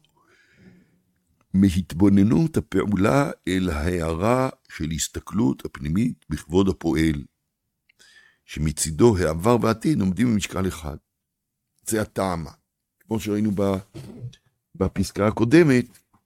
מהתבוננות הפעולה אל ההערה של הסתכלות הפנימית בכבוד הפועל, שמצידו העבר והעתיד עומדים במשקל אחד. זה הטעמה. כמו שראינו בפסקה הקודמת,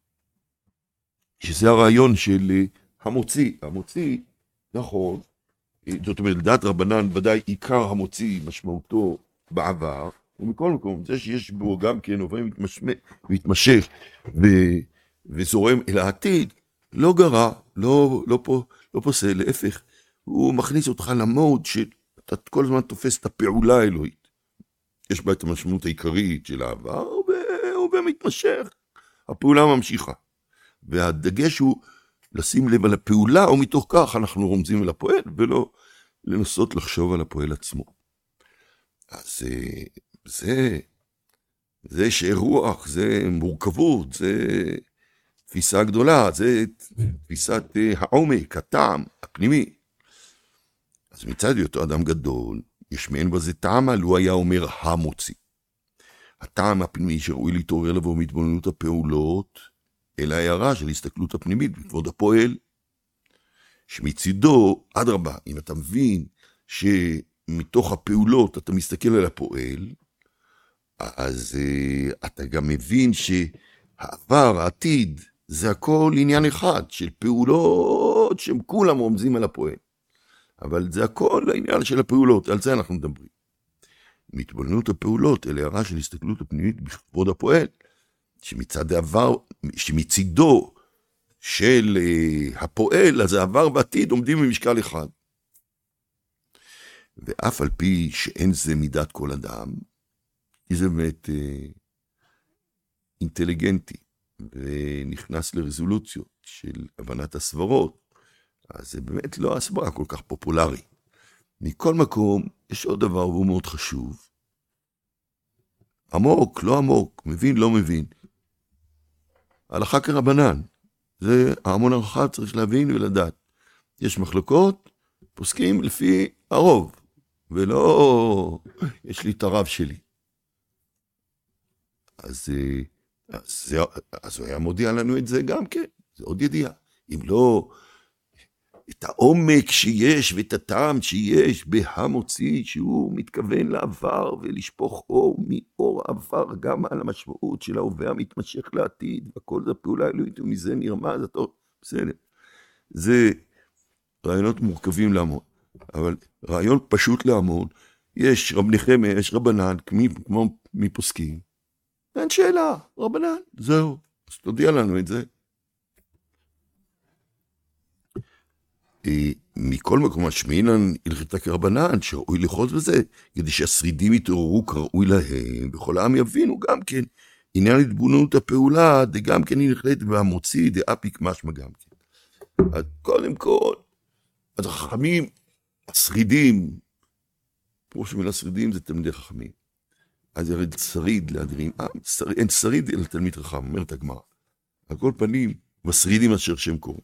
שזה הרעיון של המוציא. המוציא, נכון, זאת אומרת, לדעת רבנן ודאי עיקר המוציא משמעותו בעבר, ומכל מקום, זה שיש בו גם כן עובר מתמשך ו, וזורם אל העתיד, לא גרע, לא, לא, פה, לא פוסל, להפך, הוא מכניס אותך למוד שאתה כל הזמן תופס את הפעולה האלוהית. יש בה את המשמעות העיקרית של העבר, ובמתמשך, הפעולה ממשיכה. והדגש הוא לשים לב על הפעולה, ומתוך כך אנחנו רומזים על הפועל, ולא לנסות לחשוב על הפועל עצמו. אז זה, זה שרוח, זה מורכבות, זה תפיסה גדולה, זה תפיסת העומק, הטעם, הפנימי. אז מצד אותו אדם גדול, ישמען בזה טעם, לו היה אומר המוציא. הטעם הפנימי שראוי להתעורר לבוא מהתבוננות הפעולות, אל ההערה של הסתכלות הפנימית בכבוד הפועל, שמצידו, אדרבה, אם אתה מבין שמתוך הפעולות אתה מסתכל על הפועל, אז uh, אתה גם מבין שהעבר, העתיד, זה הכל עניין אחד של פעולות שהם כולם רומזים על הפועל. אבל זה הכל העניין של הפעולות, על זה אנחנו מדברים. מתבוננות הפעולות אל הערה של הסתכלות הפנימית בכבוד הפועל, שמצד העבר, שמצידו של uh, הפועל, אז העבר ועתיד עומדים במשקל אחד. ואף על פי שאין זה מידת כל אדם, זה באמת uh, אינטליגנטי, ונכנס לרזולוציות של הבנת הסברות, אז זה באמת לא הסברה כל כך פופולרי. מכל מקום, יש עוד דבר והוא מאוד חשוב. עמוק, לא עמוק, מבין, לא מבין. הלכה כרבנן, זה ההמון הרחב צריך להבין ולדעת. יש מחלוקות, פוסקים לפי הרוב, ולא יש לי את הרב שלי. אז, אז, זה, אז הוא היה מודיע לנו את זה גם כן, זה עוד ידיעה. אם לא, את העומק שיש ואת הטעם שיש בהמוציא, שהוא מתכוון לעבר ולשפוך אור מאור העבר, גם על המשמעות של ההווה המתמשך לעתיד, וכל זה פעולה אלוהית, ומזה נרמז, טוב, בסדר. זה רעיונות מורכבים להמון, אבל רעיון פשוט להמון, יש רב נחמיה, יש רבנן, כמו מפוסקים, אין שאלה, רבנן, זהו, אז תודיע לנו את זה. מכל מקום השמעינן הלכתא כרבנן, שראוי לחוז בזה, כדי שהשרידים יתעוררו כראוי להם, וכל העם יבינו גם כן, עניין התבוננות הפעולה, גם כן היא נחלטת והמוציא, דאפיק משמע גם כן. אז קודם כל, אז החכמים, השרידים, פירוש המילה שרידים זה תלמידי חכמים. אז ירד שריד להדרים, אה, שר, אין שריד אלא תלמיד חכם, אומרת הגמרא. על כל פנים, בשרידים אשר שם קוראים.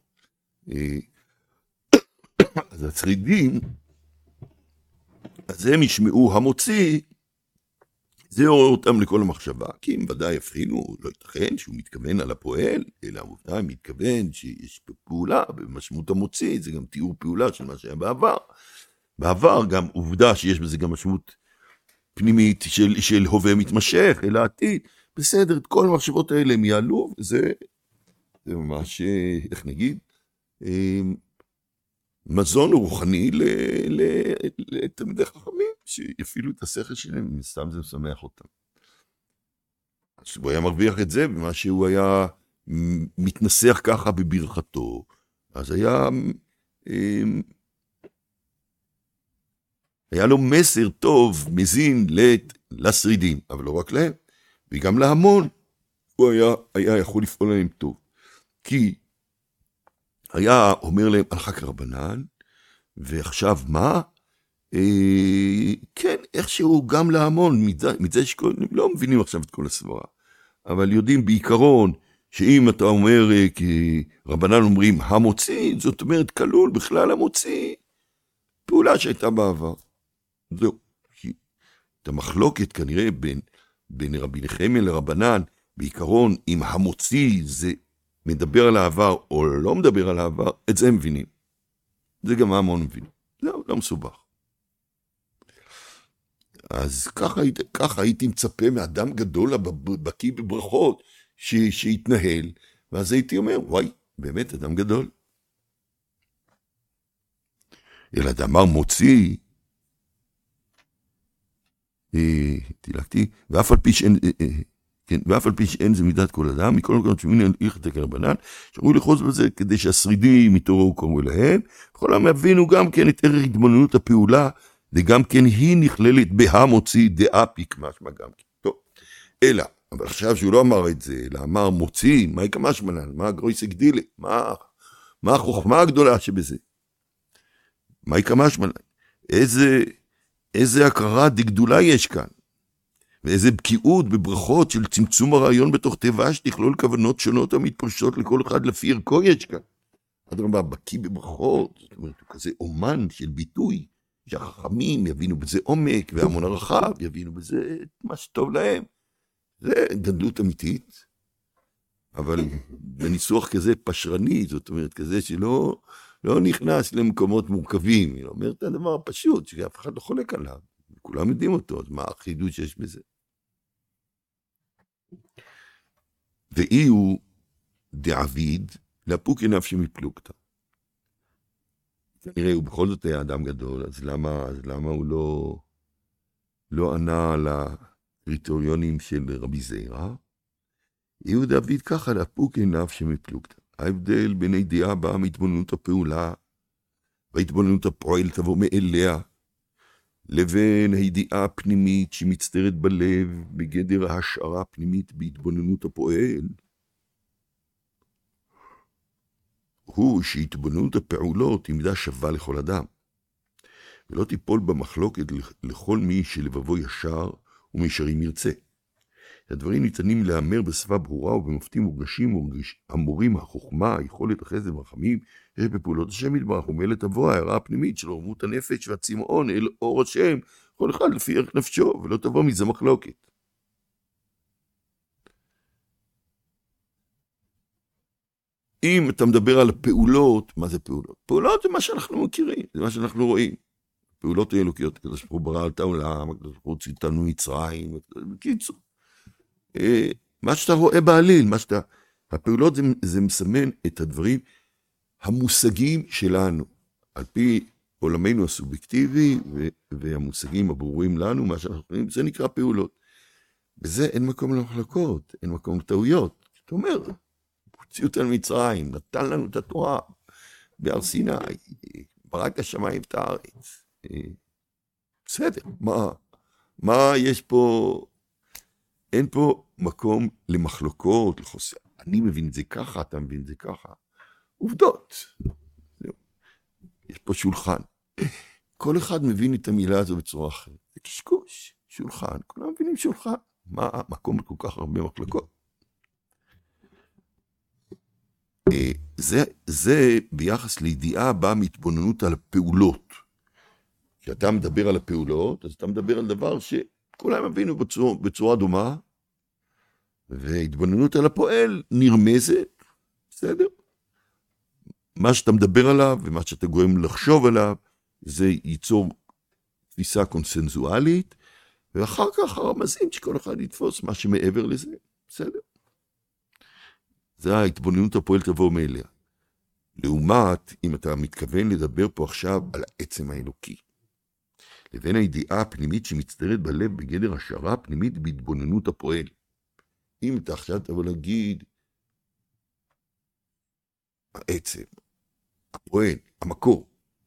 אז השרידים, אז הם ישמעו המוציא, זה יעורר אותם לכל המחשבה, כי הם ודאי יפחינו, לא ייתכן שהוא מתכוון על הפועל, אלא עובדה מתכוון שיש פעולה, במשמעות המוציא, זה גם תיאור פעולה של מה שהיה בעבר. בעבר גם עובדה שיש בזה גם משמעות פנימית של, של הווה מתמשך, אלא עתיד. בסדר, את כל המחשבות האלה הם יעלו, וזה זה ממש, איך נגיד, מזון רוחני לתלמידי חכמים, שיפעילו את השכל שלהם, סתם זה משמח אותם. אז הוא היה מרוויח את זה, ומה שהוא היה מתנסח ככה בברכתו, אז היה, היה לו מסר טוב, מזין לשרידים, אבל לא רק להם, וגם להמון, הוא היה, היה יכול לפעול להם טוב. כי היה אומר להם, הלכה כרבנן, ועכשיו מה? אה, כן, איכשהו גם להמון, מזה שכל, לא מבינים עכשיו את כל הסברה, אבל יודעים בעיקרון, שאם אתה אומר, כי רבנן אומרים, המוציא, זאת אומרת, כלול בכלל המוציא, פעולה שהייתה בעבר. זהו. את המחלוקת כנראה בין, בין רבי נחמיה לרבנן, בעיקרון, אם המוציא זה מדבר על העבר או לא מדבר על העבר, את זה הם מבינים. זה גם המון מבינים. זהו, לא מסובך. אז ככה, ככה הייתי מצפה מאדם גדול בקיא בברכות ש, שיתנהל, ואז הייתי אומר, וואי, באמת אדם גדול. אלא דאמר מוציא, אה, תילקתי, ואף על פי שאין, אה, אה, כן, ואף על פי שאין זה מידת כל אדם, מכל מקום שמין הליך את הקרבנן, שאמרו לחוץ בזה כדי שהשרידים מתעוררו קראו אליהם, וכל העם יבינו גם כן את ערך התבוננות הפעולה, וגם כן היא נכללת בהמוציא דאפיק, משמע גם כן. טוב, אלא, אבל עכשיו שהוא לא אמר את זה, אלא אמר מוציא, מה יקמה שמנן, מה הגרויס הגדילה, מה, מה החוכמה הגדולה שבזה? מה יקמה שמנן? איזה, איזה הכרה דגדולה יש כאן? ואיזה בקיאות בברכות של צמצום הרעיון בתוך תיבה שתכלול כוונות שונות המתפרשות לכל אחד לפי ערכו יש כאן. אדרבה, בקיא בברכות, זאת אומרת, הוא כזה אומן של ביטוי, שהחכמים יבינו בזה עומק, והמון הרחב יבינו בזה מה שטוב להם. זה גדלות אמיתית, אבל בניסוח כזה פשרני, זאת אומרת, כזה שלא לא נכנס למקומות מורכבים, היא אומרת את הדבר הפשוט, שאף אחד לא חולק עליו, כולם יודעים אותו, אז מה החידוש שיש בזה? ואי הוא דעביד, לפוק נפשי מפלוגתא. נראה, הוא בכל זאת היה אדם גדול, אז למה, אז למה הוא לא, לא ענה על הקריטריונים של רבי זיירא? יהוא דוד ככה, לפוק נפשי מפלוגתא. ההבדל בין הידיעה באה מהתבוננות הפעולה, וההתבוננות הפועל תבוא מאליה, לבין הידיעה הפנימית שמצטרת בלב, בגדר ההשערה הפנימית בהתבוננות הפועל. הוא שהתבוננות הפעולות היא מידה שווה לכל אדם, ולא תיפול במחלוקת לכל מי שלבבו ישר ומישרים ירצה. הדברים ניתנים לאמר בשפה ברורה ובמופתים מורגשים המורים החוכמה, היכולת החסד והרחמים, יש בפעולות השם יתברך, ומאלה תבוא ההערה הפנימית של רוממות הנפש והצמאון אל אור השם, כל אחד לפי ערך נפשו, ולא תבוא מזה מחלוקת. אם אתה מדבר על הפעולות, מה זה פעולות? פעולות זה מה שאנחנו מכירים, זה מה שאנחנו רואים. פעולות האלוקיות, כדי שפרו ברא את העולם, כדי שפרו ציתנו מצרים, בקיצור. מה שאתה רואה בעליל, מה שאתה, הפעולות זה, זה מסמן את הדברים המושגים שלנו, על פי עולמנו הסובייקטיבי, והמושגים הברורים לנו, מה שאנחנו רואים, זה נקרא פעולות. בזה אין מקום למחלקות, אין מקום לטעויות. זאת אומרת, הוציא אותנו מצרים, נתן לנו את התורה, בהר סיני, ברא את השמיים את הארץ. בסדר, מה, מה יש פה, אין פה מקום למחלוקות, לחוסר. אני מבין את זה ככה, אתה מבין את זה ככה. עובדות. יש פה שולחן. כל אחד מבין את המילה הזו בצורה אחרת. זה קשקוש, שולחן. כולם מבינים שולחן. מה המקום כל כך הרבה מחלוקות? זה, זה ביחס לידיעה באה מתבוננות על הפעולות. כשאתה מדבר על הפעולות, אז אתה מדבר על דבר שכולם מבינו בצורה, בצורה דומה, והתבוננות על הפועל נרמזת, בסדר? מה שאתה מדבר עליו ומה שאתה גורם לחשוב עליו, זה ייצור תפיסה קונסנזואלית, ואחר כך הרמזים שכל אחד יתפוס מה שמעבר לזה, בסדר? זה ההתבוננות הפועל תבוא מאליה. לעומת, אם אתה מתכוון לדבר פה עכשיו על העצם האלוקי, לבין הידיעה הפנימית שמצטיירת בלב בגדר השערה הפנימית בהתבוננות הפועל. אם אתה עכשיו תבוא להגיד, העצם, הפועל, המקור.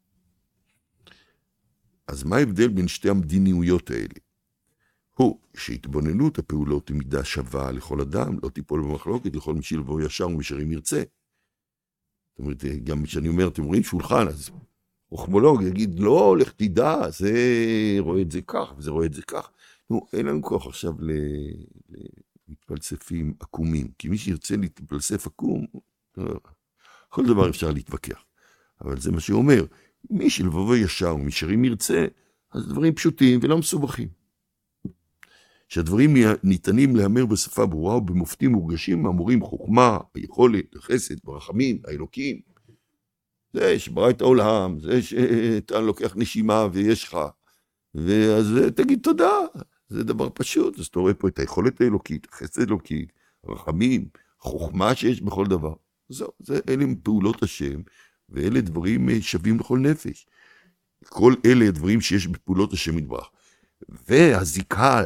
אז מה ההבדל בין שתי המדיניות האלה? הוא שהתבוננות הפעולות היא מידה שווה לכל אדם, לא תיפול במחלוקת, לכל מי שילבוא ישר ומשארים ירצה. זאת אומרת, גם כשאני אומר, אתם רואים שולחן, אז חוכמולוג יגיד, לא, לך תדע, זה רואה את זה כך, וזה רואה את זה כך. נו, אין לנו כוח עכשיו להתפלספים עקומים, כי מי שירצה להתפלסף עקום, כל דבר אפשר להתווכח. אבל זה מה שאומר, מי שלבוא ישר ומשארים ירצה, אז דברים פשוטים ולא מסובכים. שהדברים ניתנים להאמר בשפה ברורה ובמופתים מורגשים מאמורים חוכמה, היכולת, החסד, ברחמים, האלוקים. זה שברא את העולם, זה שאתה לוקח נשימה ויש לך, ואז תגיד תודה, זה דבר פשוט. אז אתה רואה פה את היכולת האלוקית, החסד האלוקית, הרחמים, חוכמה שיש בכל דבר. זהו, זה, אלה הם פעולות השם, ואלה דברים שווים לכל נפש. כל אלה הדברים שיש בפעולות השם יתברך. והזיקה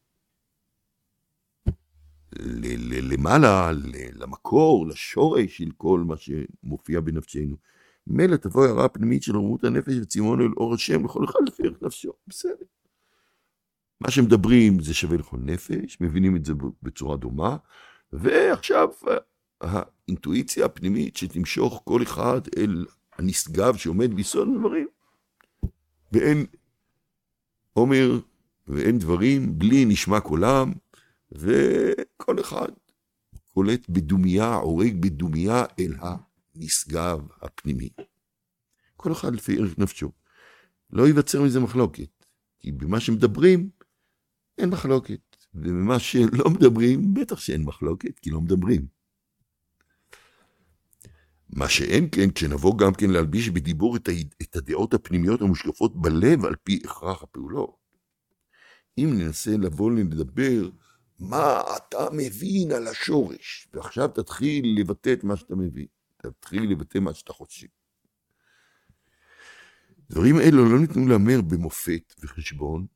למעלה, למקור, לשורש של כל מה שמופיע בנפשנו. מילא תבוא הערה הפנימית של רוממות הנפש וצימון אל אור השם לכל אחד לפי ערך נפשו. בסדר. מה שמדברים זה שווה לכל נפש, מבינים את זה בצורה דומה, ועכשיו האינטואיציה הפנימית שתמשוך כל אחד אל הנשגב שעומד ביסוד דברים. ואין אומר ואין דברים בלי נשמע קולם, וכל אחד קולט בדומיה, עורג בדומיה אל הנשגב הפנימי. כל אחד לפי ערך נפשו. לא ייווצר מזה מחלוקת, כי במה שמדברים אין מחלוקת, ובמה שלא מדברים בטח שאין מחלוקת, כי לא מדברים. מה שאין כן, כשנבוא גם כן להלביש בדיבור את, את הדעות הפנימיות המושקפות בלב על פי הכרח הפעולות. אם ננסה לבוא לדבר מה אתה מבין על השורש, ועכשיו תתחיל לבטא את מה שאתה מבין, תתחיל לבטא מה שאתה חושב. דברים אלו לא ניתנו לאמר במופת וחשבון.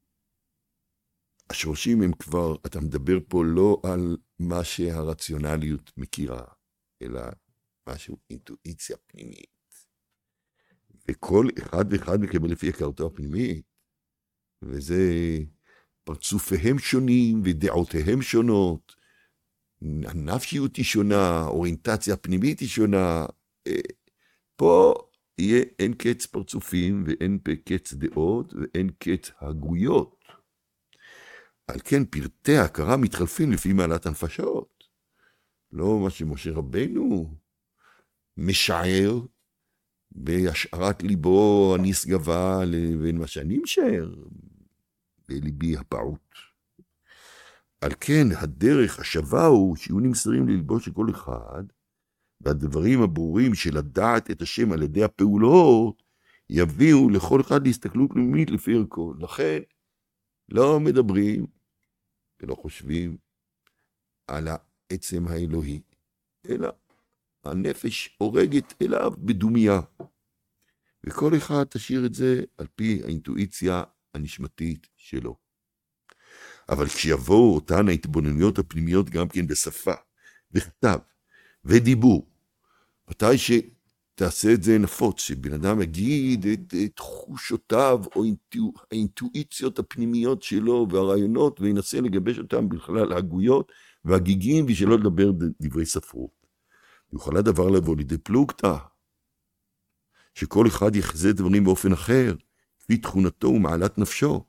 השורשים הם כבר, אתה מדבר פה לא על מה שהרציונליות מכירה, אלא משהו אינטואיציה פנימית. וכל אחד ואחד מקבל לפי הכרתו הפנימית, וזה פרצופיהם שונים ודעותיהם שונות, הנפשיות היא שונה, האוריינטציה הפנימית היא שונה. פה יהיה אין קץ פרצופים ואין קץ דעות ואין קץ הגויות. על כן פרטי ההכרה מתחלפים לפי מעלת הנפשות. לא מה שמשה רבנו משער בהשערת ליבו הנשגבה לבין מה שאני משער בליבי הפעוט. על כן הדרך השווה הוא שיהיו נמסרים ללבו של כל אחד, והדברים הברורים של לדעת את השם על ידי הפעולות יביאו לכל אחד להסתכלות פנימית לפי ערכו. לכן לא מדברים ולא חושבים על העצם האלוהי, אלא הנפש הורגת אליו בדומיה. וכל אחד תשאיר את זה על פי האינטואיציה הנשמתית שלו. אבל כשיבואו אותן ההתבוננויות הפנימיות גם כן בשפה, בכתב ודיבור, מתי שתעשה את זה נפוץ, שבן אדם יגיד את, את תחושותיו או האינטוא, האינטואיציות הפנימיות שלו והרעיונות, וינסה לגבש אותם בכלל ההגויות והגיגים, ושלא לדבר דברי ספרות. יוכל הדבר לבוא לידי פלוגתא, שכל אחד יחזה דברים באופן אחר, כפי תכונתו ומעלת נפשו.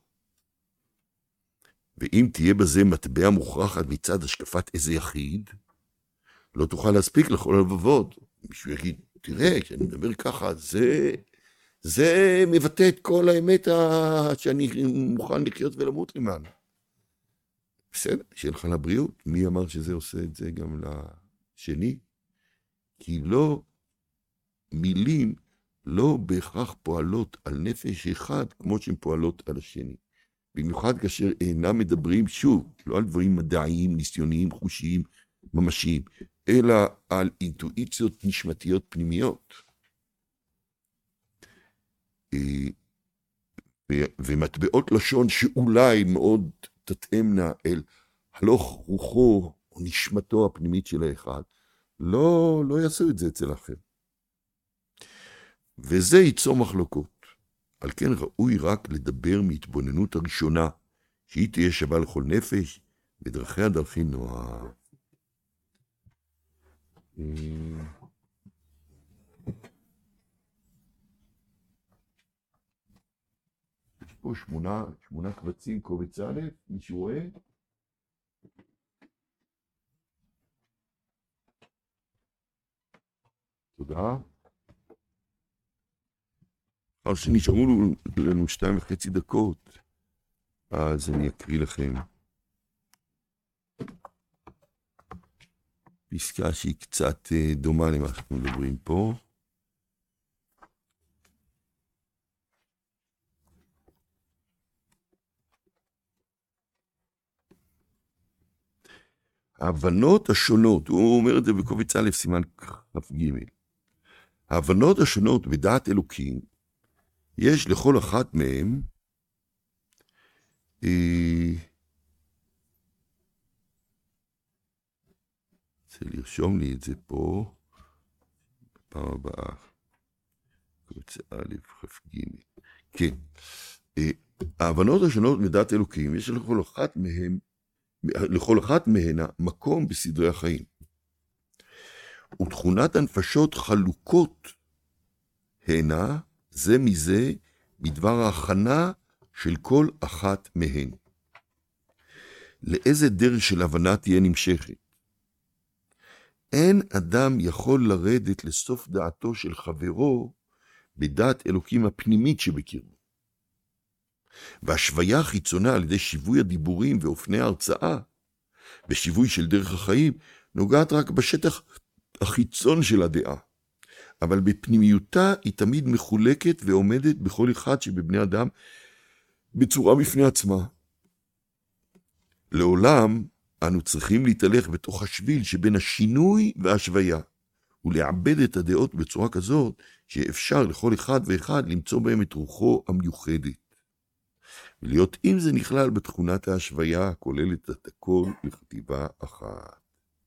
ואם תהיה בזה מטבע מוכרחת מצד השקפת איזה יחיד, לא תוכל להספיק לכל הלבבות. מישהו יגיד, תראה, כשאני מדבר ככה, זה, זה מבטא את כל האמת שאני מוכן לחיות ולמות למעלה. בסדר, שיהיה לך לבריאות. מי אמר שזה עושה את זה גם לשני? כי לא, מילים לא בהכרח פועלות על נפש אחד כמו שהן פועלות על השני. במיוחד כאשר אינם מדברים, שוב, לא על דברים מדעיים, ניסיוניים, חושיים, ממשיים, אלא על אינטואיציות נשמתיות פנימיות. ומטבעות לשון שאולי מאוד תתאמנה אל הלוך רוחו או נשמתו הפנימית של האחד, לא, לא יעשו את זה אצל אחר. וזה ייצור מחלוקות. על כן ראוי רק לדבר מהתבוננות הראשונה, שהיא תהיה שווה לכל נפש, ודרכיה דרכי נועה. יש פה שמונה, שמונה קבצים, קובץ א', מישהו רואה? תודה. אחר שנשארו לנו שתיים וחצי דקות, אז אני אקריא לכם פסקה שהיא קצת דומה למה שאנחנו מדברים פה. ההבנות השונות, הוא אומר את זה בקובץ א' סימן כ"ג, ההבנות השונות בדעת אלוקים, יש לכל אחת מהם אה, רוצה לרשום לי את זה פה בפעם הבאה, קובץ א' כ"ג. כן, אה, ההבנות השונות בדעת אלוקים, יש לכל אחת מהם לכל אחת מהן מקום בסדרי החיים. ותכונת הנפשות חלוקות הנה זה מזה בדבר ההכנה של כל אחת מהן. לאיזה דרך של הבנה תהיה נמשכת? אין אדם יכול לרדת לסוף דעתו של חברו בדעת אלוקים הפנימית שבקרבו. והשוויה חיצונה על ידי שיווי הדיבורים ואופני ההרצאה, ושיווי של דרך החיים, נוגעת רק בשטח החיצון של הדעה. אבל בפנימיותה היא תמיד מחולקת ועומדת בכל אחד שבבני אדם בצורה בפני עצמה. לעולם אנו צריכים להתהלך בתוך השביל שבין השינוי והשוויה, ולעבד את הדעות בצורה כזאת שאפשר לכל אחד ואחד למצוא בהם את רוחו המיוחדת. ולהיות אם זה נכלל בתכונת ההשוויה הכוללת את הכל לכתיבה אחת.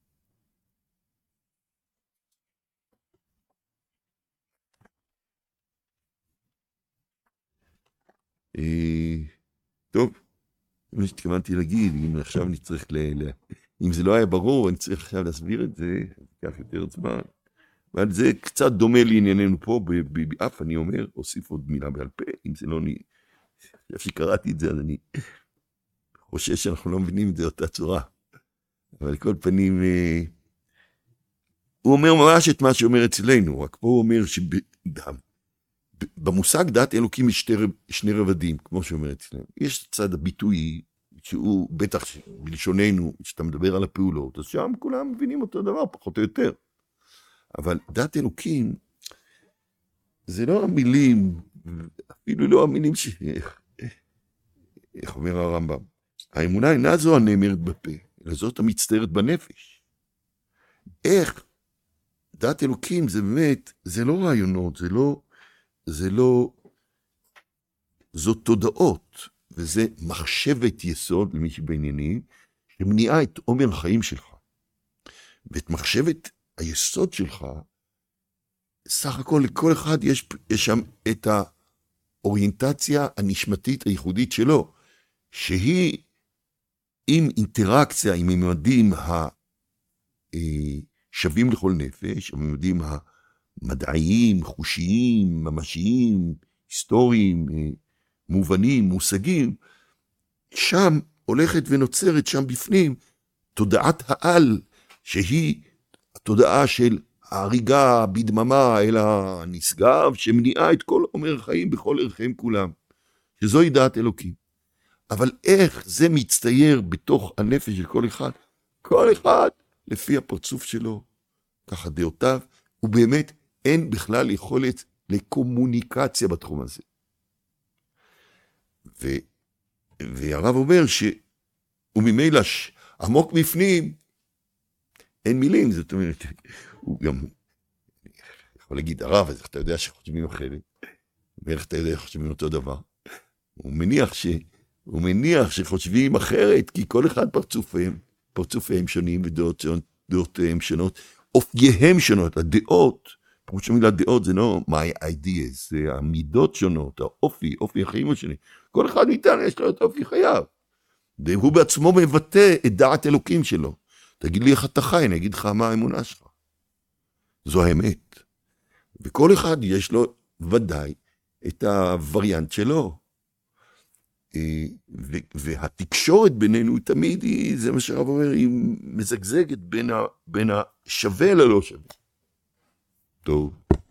טוב, מה שהתכוונתי להגיד, אם עכשיו אני צריך, אם זה לא היה ברור, אני צריך עכשיו להסביר את זה, כך יותר זמן. אבל זה קצת דומה לענייננו פה, באף אני אומר, אוסיף עוד מילה בעל פה, אם זה לא נהיה. עכשיו שקראתי את זה, אז אני חושב שאנחנו לא מבינים את זה אותה צורה. אבל כל פנים, הוא אומר ממש את מה שאומר אצלנו, רק פה הוא אומר שבמושג דעת אלוקים יש שני רבדים, כמו שאומר אצלנו. יש צד הביטוי, שהוא בטח בלשוננו, שאתה מדבר על הפעולות, אז שם כולם מבינים אותו דבר, פחות או יותר. אבל דעת אלוקים, זה לא המילים, אפילו לא המילים ש... איך אומר הרמב"ם? האמונה אינה זו הנאמרת בפה, אלא זאת המצטערת בנפש. איך? דעת אלוקים זה באמת, זה לא רעיונות, זה לא, זה לא, זו תודעות, וזה מחשבת יסוד למי שבעניינים, שמניעה את עומר החיים שלך. ואת מחשבת היסוד שלך, סך הכל לכל אחד יש, יש שם את האוריינטציה הנשמתית הייחודית שלו, שהיא עם אינטראקציה, עם ממדים השווים לכל נפש, הממדים המדעיים, חושיים, ממשיים, היסטוריים, מובנים, מושגים, שם הולכת ונוצרת שם בפנים תודעת העל, שהיא התודעה של ההריגה בדממה אל הנשגב, שמניעה את כל עומר החיים בכל ערכיהם כולם, שזוהי דעת אלוקים. אבל איך זה מצטייר בתוך הנפש של כל אחד? כל אחד לפי הפרצוף שלו, ככה דעותיו, ובאמת אין בכלל יכולת לקומוניקציה בתחום הזה. ו, והרב אומר שממילא עמוק בפנים, אין מילים, זאת אומרת, הוא גם יכול להגיד, הרב, אז אתה יודע שחושבים אחרת, ואיך אתה יודע שחושבים אותו דבר. הוא הוא מניח ש... הוא מניח שחושבים אחרת, כי כל אחד פרצופיהם, פרצופיהם שונים ודעותיהם שונות, אופייהם שונות, הדעות, פירוש המילה דעות זה לא my ideas, זה המידות שונות, האופי, אופי החיים השני. כל אחד מאיתנו יש לו את אופי חייו. והוא בעצמו מבטא את דעת אלוקים שלו. תגיד לי איך אתה חי, אני אגיד לך מה האמונה שלך. זו האמת. וכל אחד יש לו ודאי את הווריאנט שלו. והתקשורת בינינו תמיד היא, זה מה שהרב אומר, היא מזגזגת בין השווה ללא שווה. טוב.